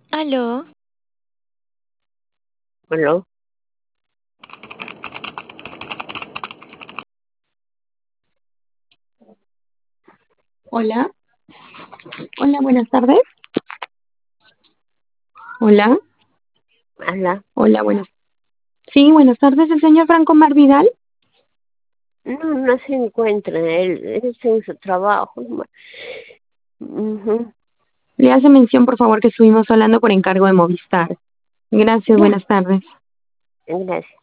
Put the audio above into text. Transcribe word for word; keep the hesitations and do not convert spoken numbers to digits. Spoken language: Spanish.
Aló, Bueno, Hola, hola, buenas tardes. Hola, habla. hola, buenas. Sí, buenas tardes, el señor Franco Mar Vidal. No, no se encuentra, él, él está en su trabajo. Ujú. Le hace mención, por favor, que estuvimos hablando por encargo de Movistar. Gracias, Ya, buenas tardes. gracias.